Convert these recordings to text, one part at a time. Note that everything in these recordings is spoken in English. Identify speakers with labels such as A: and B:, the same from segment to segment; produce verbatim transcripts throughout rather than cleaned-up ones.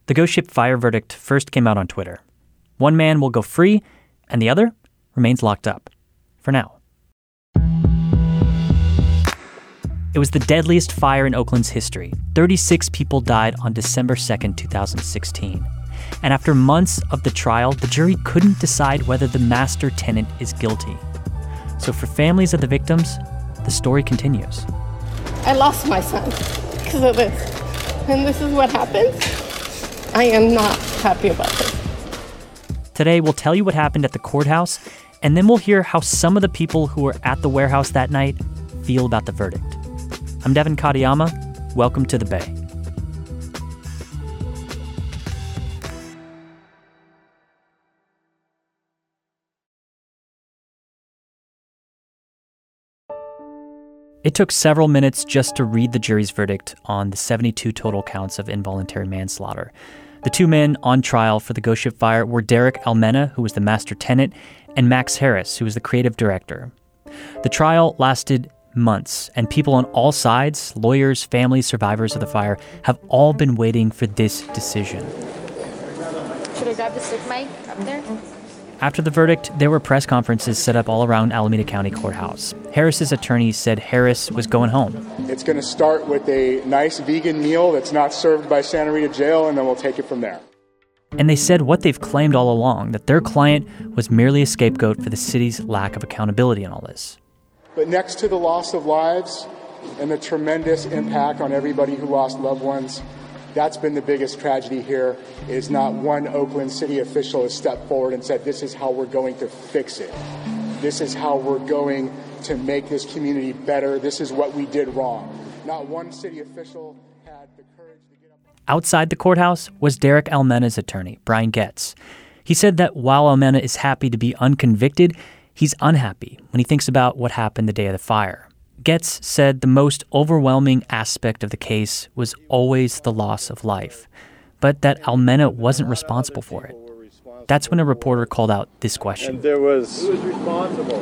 A: The ghost ship fire verdict first came out on Twitter. One man will go free, and the other remains locked up. For now. It was the deadliest fire in Oakland's history. thirty-six people died on December second, twenty sixteen. And after months of the trial, the jury couldn't decide whether the master tenant is guilty. So for families of the victims, the story continues.
B: I lost my son because of this. And this is what happens. I am not happy about this.
A: Today, we'll tell you what happened at the courthouse, and then we'll hear how some of the people who were at the warehouse that night feel about the verdict. I'm Devin Katayama. Welcome to The Bay. It took several minutes just to read the jury's verdict on the seventy-two total counts of involuntary manslaughter. The two men on trial for the ghost ship fire were Derek Almena, who was the master tenant, and Max Harris, who was the creative director. The trial lasted months, and people on all sides, lawyers, families, survivors of the fire, have all been waiting for this decision.
C: Should I grab the stick mic up there?
A: After the verdict, there were press conferences set up all around Alameda County Courthouse. Harris's attorney said Harris was going home.
D: It's going to start with a nice vegan meal that's not served by Santa Rita Jail, and then we'll take it from there.
A: And they said what they've claimed all along, that their client was merely a scapegoat for the city's lack of accountability in all this.
D: But next to the loss of lives and the tremendous impact on everybody who lost loved ones, that's been the biggest tragedy here, is not one Oakland city official has stepped forward and said, this is how we're going to fix it. This is how we're going to make this community better. This is what we did wrong. Not one city official had the courage to get up.
A: Outside the courthouse was Derek Almena's attorney, Brian Getz. He said that while Almena is happy to be unconvicted, he's unhappy when he thinks about what happened the day of the fire. Getz said the most overwhelming aspect of the case was always the loss of life, but that Almena wasn't responsible for it. That's when a reporter called out this question.
E: And there was... Who was responsible?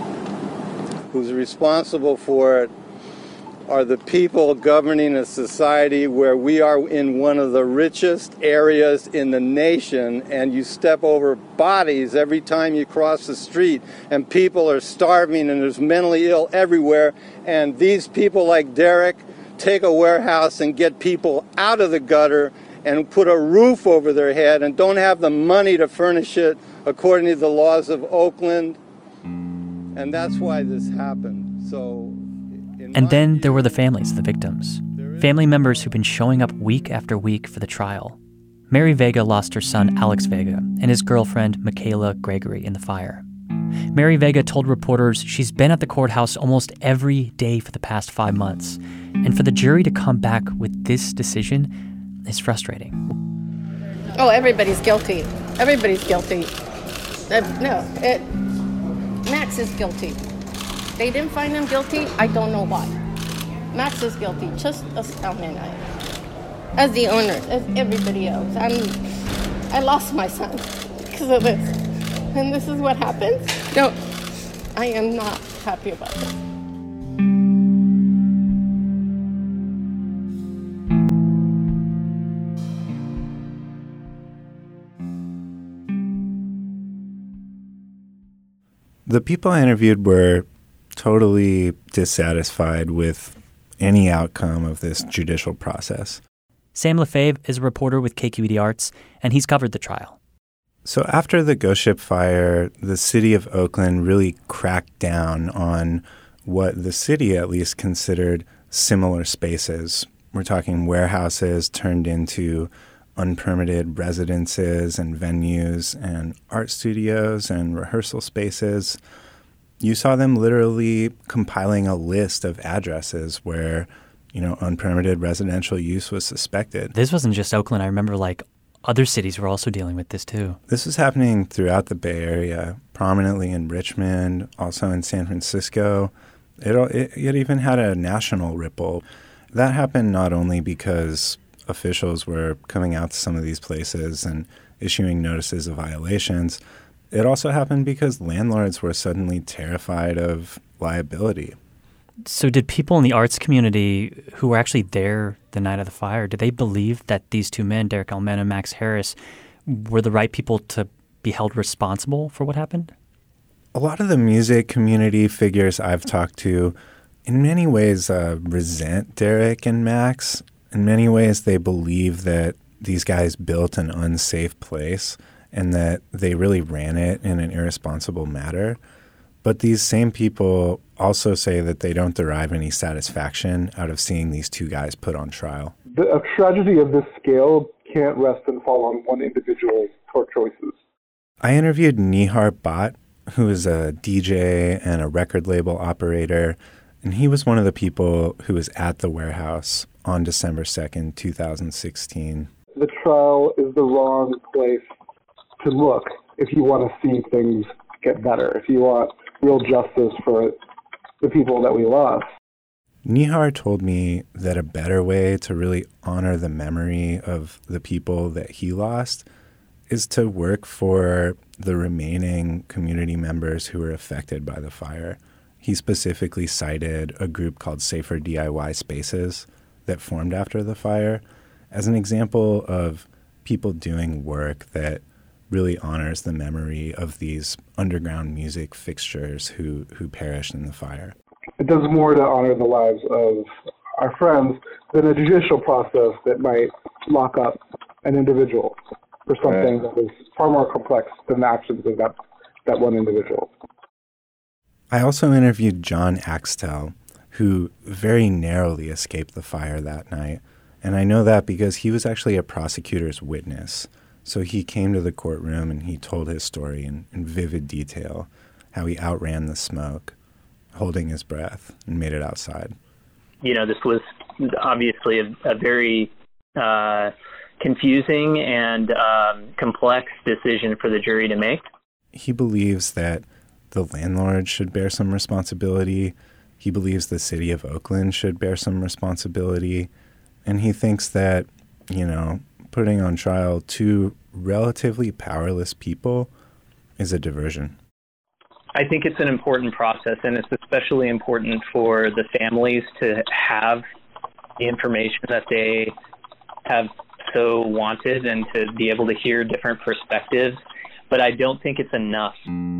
E: Who's responsible for it are the people governing a society where we are in one of the richest areas in the nation, and you step over bodies every time you cross the street, and people are starving, and there's mentally ill everywhere, and these people like Derek take a warehouse and get people out of the gutter and put a roof over their head and don't have the money to furnish it according to the laws of Oakland, and that's why this happened. So.
A: And then there were the families of the victims, family members who've been showing up week after week for the trial. Mary Vega lost her son, Alex Vega, and his girlfriend, Michaela Gregory, in the fire. Mary Vega told reporters she's been at the courthouse almost every day for the past five months, and for the jury to come back with this decision is frustrating.
B: Oh, everybody's guilty. Everybody's guilty. Uh, no, it, Max is guilty. They didn't find him guilty. I don't know why. Max is guilty, just as Almena, as the owner, as everybody else. I'm, I lost my son because of this. And this is what happens. No, I am not happy about this.
F: The people I interviewed were totally dissatisfied with any outcome of this judicial process.
A: Sam Lefebvre is a reporter with K Q E D Arts, and he's covered the trial.
F: So after the ghost ship fire, the city of Oakland really cracked down on what the city at least considered similar spaces. We're talking warehouses turned into unpermitted residences and venues and art studios and rehearsal spaces. You saw them literally compiling a list of addresses where, you know, unpermitted residential use was suspected.
A: This wasn't just Oakland. I remember, like, other cities were also dealing with this, too.
F: This was happening throughout the Bay Area, prominently in Richmond, also in San Francisco. It, it, it even had a national ripple. That happened not only because officials were coming out to some of these places and issuing notices of violations. It also happened because landlords were suddenly terrified of liability.
A: So did people in the arts community who were actually there the night of the fire, did they believe that these two men, Derek Almena and Max Harris, were the right people to be held responsible for what happened?
F: A lot of the music community figures I've talked to in many ways uh, resent Derek and Max. In many ways, they believe that these guys built an unsafe place and that they really ran it in an irresponsible manner. But these same people also say that they don't derive any satisfaction out of seeing these two guys put on trial.
G: The, a tragedy of this scale can't rest and fall on one individual's poor choices.
F: I interviewed Nihar Bhatt, who is a D J and a record label operator, and he was one of the people who was at the warehouse on December second, two thousand sixteen.
G: The trial is the wrong place to look if you want to see things get better, if you want real justice for the people that we lost.
F: Nihar told me that a better way to really honor the memory of the people that he lost is to work for the remaining community members who were affected by the fire. He specifically cited a group called Safer D I Y Spaces that formed after the fire as an example of people doing work that really honors the memory of these underground music fixtures who, who perished in the fire.
G: It does more to honor the lives of our friends than a judicial process that might lock up an individual for something right. that is far more complex than the actions of that, that one individual.
F: I also interviewed John Axtell, who very narrowly escaped the fire that night. And I know that because he was actually a prosecutor's witness. So he came to the courtroom and he told his story in, in vivid detail, how he outran the smoke, holding his breath, and made it outside.
H: You know, this was obviously a, a very uh, confusing and um, complex decision for the jury to make.
F: He believes that the landlord should bear some responsibility. He believes the city of Oakland should bear some responsibility. And he thinks that, you know, putting on trial two relatively powerless people is a diversion.
H: I think it's an important process, and it's especially important for the families to have the information that they have so wanted and to be able to hear different perspectives. But I don't think it's enough.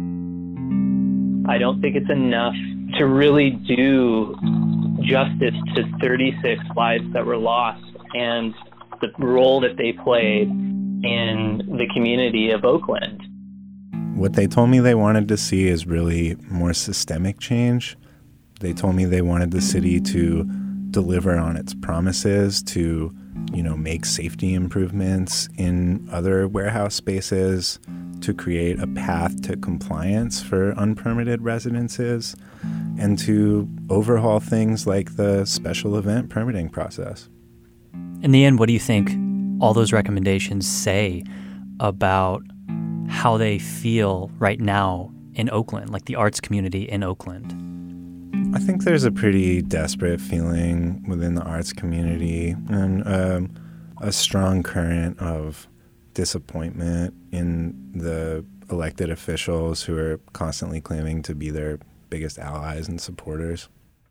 H: I don't think it's enough to really do justice to thirty-six lives that were lost and the role that they played in the community of Oakland.
F: What they told me they wanted to see is really more systemic change. They told me they wanted the city to deliver on its promises to, you know, make safety improvements in other warehouse spaces, to create a path to compliance for unpermitted residences, and to overhaul things like the special event permitting process.
A: In the end, what do you think all those recommendations say about how they feel right now in Oakland, like the arts community in Oakland?
F: I think there's a pretty desperate feeling within the arts community and um, a strong current of disappointment in the elected officials who are constantly claiming to be their biggest allies and supporters.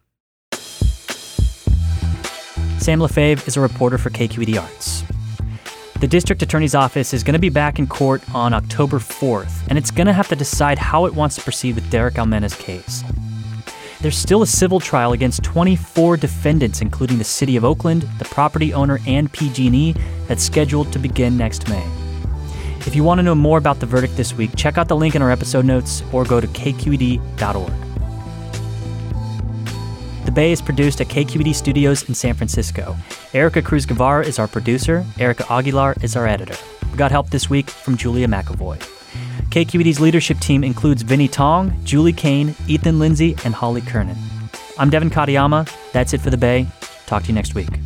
A: Sam Lefebvre is a reporter for K Q E D Arts. The district attorney's office is going to be back in court on October fourth, and it's going to have to decide how it wants to proceed with Derek Almena's case. There's still a civil trial against twenty-four defendants, including the city of Oakland, the property owner, and P G and E, that's scheduled to begin next May. If you want to know more about the verdict this week, check out the link in our episode notes or go to k q e d dot org. The Bay is produced at K Q E D Studios in San Francisco. Erica Cruz Guevara is our producer. Erica Aguilar is our editor. We got help this week from Julia McAvoy. K Q E D's leadership team includes Vinnie Tong, Julie Kane, Ethan Lindsay, and Holly Kernan. I'm Devin Katayama. That's it for The Bay. Talk to you next week.